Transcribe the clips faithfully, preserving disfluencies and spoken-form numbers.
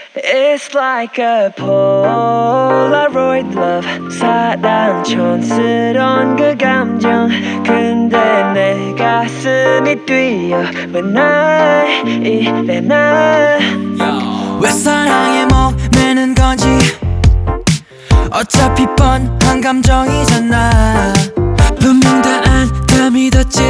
It's like a Polaroid love. 사랑 촌스러운 그 감정. 근데 내 가슴이 뛰어 When I 이래 나 왜 사랑에 목매는 건지 어차피 뻔한 감정이잖아. 분명 다 안다 믿었지.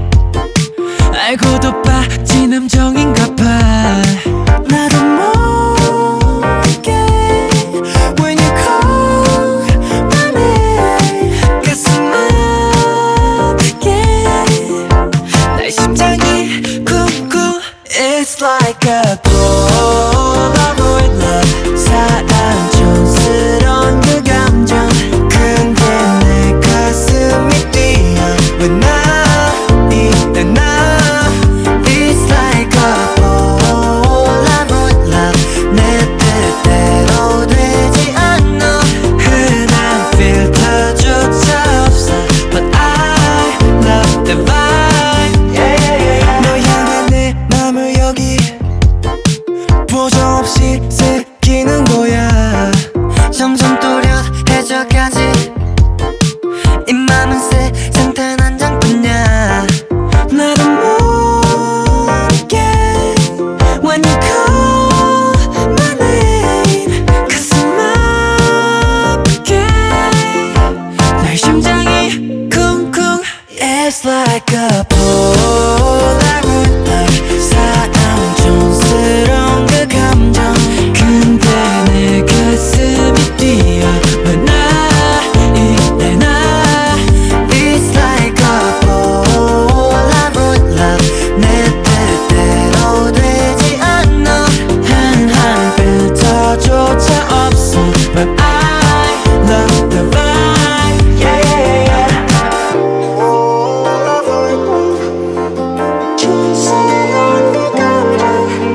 알고도 빠진 함정인가 봐. 나도 모르게 When you call my name 가슴 아프게 내 심장이 쿵쿵 It's like a Polaroid love. 사랑 촌스러운 그 감정. 근데 내 가슴이 뛰어 When I 이래 나 It's like a Polaroid love. 내 뜻대로 되지 않아. 흔한 필터조차 없어 But I love the vibe. 너 향한 내 맘을 여기 보정없이 새기는 거야. 점점 또렷해져가지. 이 맘은 세상 단 한 장뿐이야. 나도 모르게 When you call my name 가슴 아프게 내 심장이 쿵쿵 It's like a Polaroid love. 사랑 촌스러운 그 감정. 근데 내 가슴이 뛰어 When I 이래 나 It's like a Polaroid love. 내 뜻대로 되지 않아. 한한 필터조차 없어 But I love the vibe. Yeah, yeah, yeah, yeah. 촌스러운 그 감정.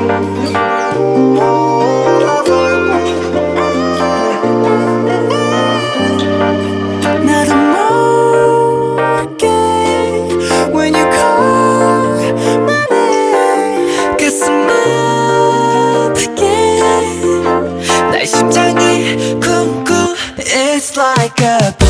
나도 모르게 When you call my name 가슴 아프게 내 심장이 쿵쿵 It's like a